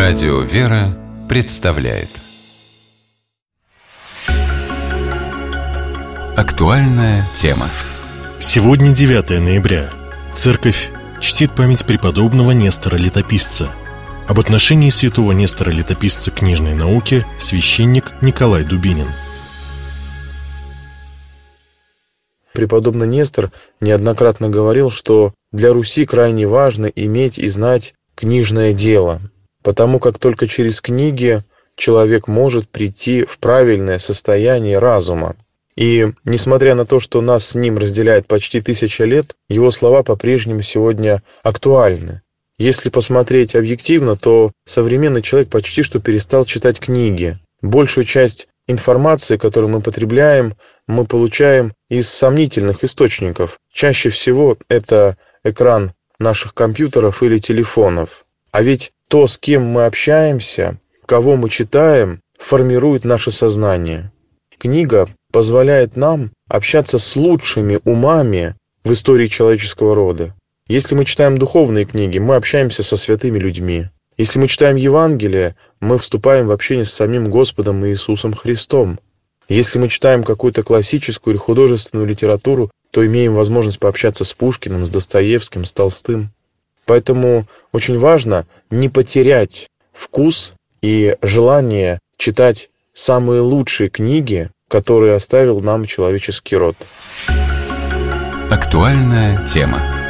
Радио «Вера» представляет актуальная тема. Сегодня 9 ноября. Церковь чтит память преподобного Нестора Летописца. Об отношении святого Нестора Летописца к книжной науке священник Николай Дубинин. Преподобный Нестор неоднократно говорил, что для Руси крайне важно иметь и знать книжное дело, потому как только через книги человек может прийти в правильное состояние разума. И несмотря на то, что нас с ним разделяет почти 1000 лет, его слова по-прежнему сегодня актуальны. Если посмотреть объективно, то современный человек почти что перестал читать книги. Большую часть информации, которую мы потребляем, мы получаем из сомнительных источников. Чаще всего это экран наших компьютеров или телефонов. А ведь то, с кем мы общаемся, кого мы читаем, формирует наше сознание. Книга позволяет нам общаться с лучшими умами в истории человеческого рода. Если мы читаем духовные книги, мы общаемся со святыми людьми. Если мы читаем Евангелие, мы вступаем в общение с самим Господом Иисусом Христом. Если мы читаем какую-то классическую или художественную литературу, то имеем возможность пообщаться с Пушкиным, с Достоевским, с Толстым. Поэтому очень важно не потерять вкус и желание читать самые лучшие книги, которые оставил нам человеческий род. Актуальная тема.